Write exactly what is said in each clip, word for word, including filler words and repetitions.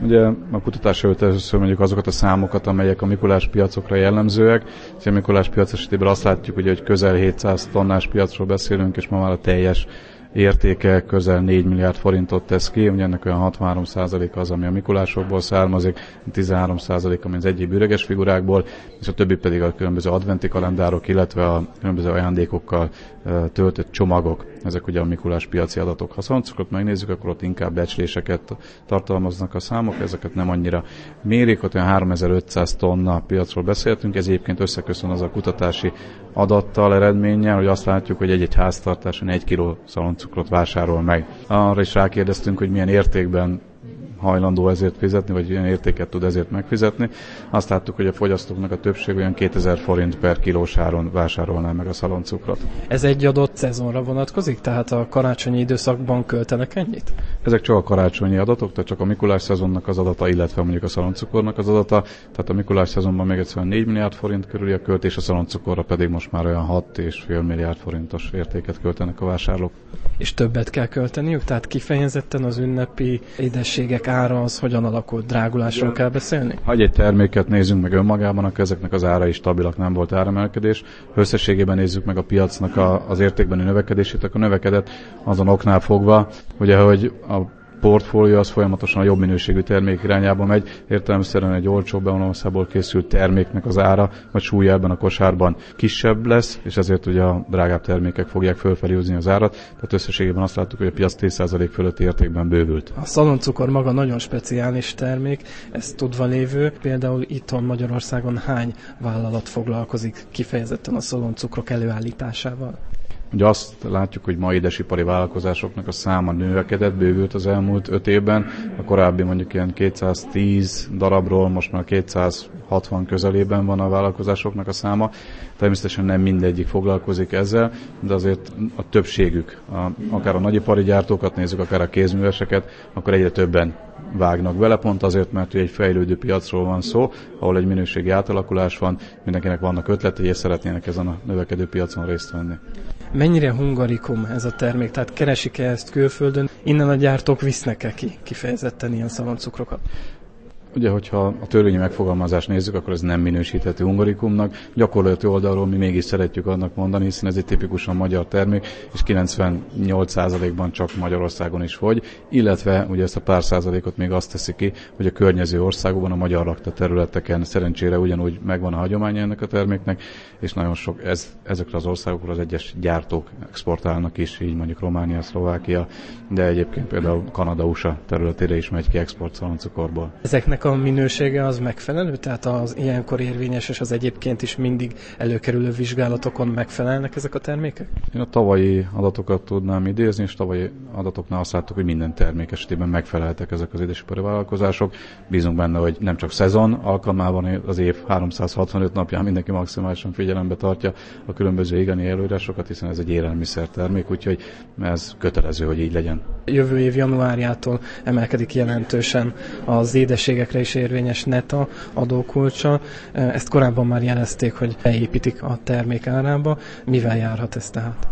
Ugye a kutatás előtt először mondjuk azokat a számokat, amelyek a Mikulás piacokra jellemzőek. A Mikulás piac esetében azt látjuk, ugye, hogy közel hétszáz tonnás piacról beszélünk, és ma már a teljes értéke közel négy milliárd forintot tesz ki, ugye ennek olyan hatvanhárom százalék az, ami a Mikulásokból származik, tizenhárom százalék, ami az egyéb üreges figurákból, és a többi pedig a különböző adventi kalendárok, illetve a különböző ajándékokkal töltött csomagok. Ezek ugye a Mikulás piaci adatok. Ha szaloncukrot megnézzük, akkor ott inkább becsléseket tartalmaznak a számok, ezeket nem annyira mérik, ott olyan háromezer-ötszáz tonna piacról beszéltünk, ez egyébként összeköszön az a kutatási adattal, eredménnyel, hogy azt látjuk, hogy egy-egy háztartáson egy kiló szaloncukrot vásárol meg. Arra is rákérdeztünk, hogy milyen értékben hajlandó ezért fizetni, vagy ilyen értéket tud ezért megfizetni. Azt láttuk, hogy a fogyasztóknak a többség olyan kétezer forint per kilós áron vásárolná meg a szaloncukrot. Ez egy adott szezonra vonatkozik? Tehát a karácsonyi időszakban költenek ennyit? Ezek csak a karácsonyi adatok, tehát csak a Mikulás szezonnak az adata, illetve mondjuk a szaloncukornak az adata. Tehát a Mikulás szezonban még egyszerűen négy milliárd forint körüli a költés, a szaloncukorra pedig most már olyan hat egész öt milliárd forintos értéket költenek a vásárlók. És többet kell költeniük? Tehát kifejezetten az ünnepi édességek ára az hogyan alakult? Drágulásról kell beszélni? Ha egy terméket nézzünk meg önmagában, akkor ezeknek az árai stabilak, nem volt áremelkedés. Ha összességében nézzük meg a piacnak a, az értékbeni növekedését, akkor növekedett azon oknál fogva, ugye, hogy a portfólió az folyamatosan a jobb minőségű termék irányába megy, értelemszerűen egy olcsóbb bevonaszából készült terméknek az ára, vagy súlya ebben a kosárban kisebb lesz, és ezért ugye a drágább termékek fogják fölfelé húzni az árat, tehát összességében azt láttuk, hogy a piac tíz százalék fölötti értékben bővült. A szaloncukor maga nagyon speciális termék, ez tudva lévő, például itthon Magyarországon hány vállalat foglalkozik kifejezetten a szaloncukrok előállításával? Ugye azt látjuk, hogy ma édesipari vállalkozásoknak a száma növekedett, bővült az elmúlt öt évben. A korábbi mondjuk ilyen kétszáztíz darabról most már kétszázhatvan közelében van a vállalkozásoknak a száma. Természetesen nem mindegyik foglalkozik ezzel, de azért a többségük, a, akár a nagyipari gyártókat nézzük, akár a kézműveseket, akkor egyre többen vágnak bele, pont azért, mert egy fejlődő piacról van szó, ahol egy minőségi átalakulás van, mindenkinek vannak ötletei, és szeretnének ezen a növekedő piacon részt venni. Mennyire hungarikum ez a termék? Tehát keresik-e ezt külföldön? Innen a gyártók visznek-e ki kifejezetten ilyen szaloncukrokat? Ugye, hogyha a törvényi megfogalmazást nézzük, akkor ez nem minősíthető hungarikumnak. Gyakorlati oldalról mi mégis szeretjük annak mondani, hiszen ez egy tipikusan magyar termék, és kilencvennyolc százalékban csak Magyarországon is fogy, illetve ugye ezt a pár százalékot még azt teszi ki, hogy a környező országokban, a magyar lakta területeken szerencsére ugyanúgy megvan a hagyománya ennek a terméknek, és nagyon sok ez, ezekre az országokra az egyes gyártók exportálnak is, így mondjuk Románia, Szlovákia, de egyébként például Kanada, u es á területére is megy ki export szaloncukorból. Ezeknek a minősége az megfelelő? Tehát az ilyenkor érvényes és az egyébként is mindig előkerülő vizsgálatokon megfelelnek ezek a termékek? Én a tavalyi adatokat tudnám idézni, és tavalyi adatoknál azt láttuk, hogy minden termék esetében megfeleltek ezek az édesipari vállalkozások. Bízunk benne, hogy nem csak szezon alkalmában az év háromszázhatvanöt napján mindenki maximálisan figyelembe tartja a különböző igeni előírásokat, hiszen ez egy élelmiszer termék, úgyhogy ez kötelező, hogy így legyen. Jövő év januárjától emelkedik jelentősen az édességekre is érvényes neta adókulcsa. Ezt korábban már jelezték, hogy beépítik a termék árába. Mivel járhat ez tehát?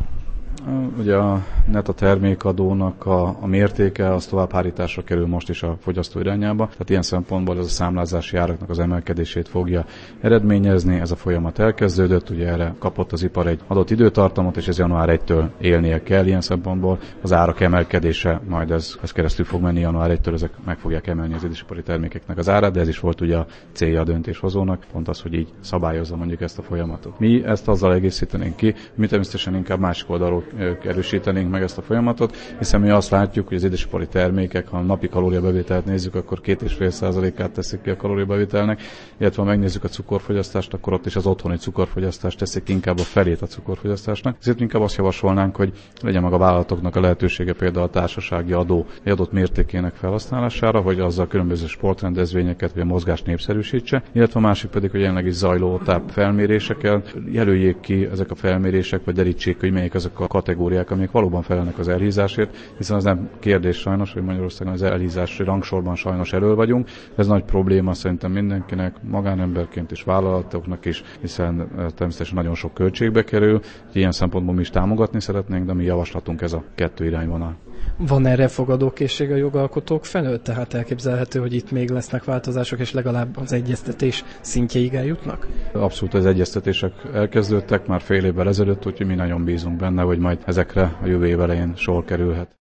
Ugye a neta termékadónak a, a mértéke az továbbhárításra kerül most is a fogyasztó irányába. Tehát ilyen szempontból ez a számlázási áraknak az emelkedését fogja eredményezni. Ez a folyamat elkezdődött, ugye erre kapott az ipar egy adott időtartamot, és ez január elsejétől élnie kell. Ilyen szempontból az árak emelkedése, majd ez, ez keresztül fog menni január elsejétől, ezek meg fogják emelni az édesipari termékeknek az árát, de ez is volt ugye a célja a döntéshozónak, pont az, hogy így szabályozza mondjuk ezt a folyamatot. Mi ezt azzal egészítenénk ki, mi természetesen inkább másik oldalról erősítenénk meg ezt a folyamatot, hiszen mi azt látjuk, hogy az édesipari termékek, ha a napi kalóriabevételt nézzük, akkor két egész öt százalékát teszik ki a kalóriabevételnek, illetve ha megnézzük a cukorfogyasztást, akkor ott is az otthoni cukorfogyasztást teszik inkább a felét a cukorfogyasztásnak. Ezért inkább azt javasolnánk, hogy legyen meg a vállalatoknak a lehetősége például a társasági adó egy adott mértékének felhasználására, hogy azzal különböző sportrendezvényeket vagy a mozgást népszerűsítse, illetve a másik pedig, hogy jelenleg is zajló táp felmérésekkel jelöljék ki ezek a felmérések, vagy derítsék, hogy melyik azok a kategóriák, amik valóban felelnek az elhízásért, hiszen az nem kérdés sajnos, hogy Magyarországon az elhízási rangsorban sajnos elől vagyunk. Ez nagy probléma szerintem mindenkinek, magánemberként és vállalatoknak is, hiszen természetesen nagyon sok költségbe kerül. Ilyen szempontból mi is támogatni szeretnénk, de mi javaslatunk ez a kettő irányvonal. Van erre fogadókészség a jogalkotók felől? Tehát elképzelhető, hogy itt még lesznek változások, és legalább az egyeztetés szintjeig eljutnak? Abszolút az egyeztetések elkezdődtek már fél évvel ezelőtt, úgyhogy mi nagyon bízunk benne, hogy majd ezekre a jövő év elején sor kerülhet.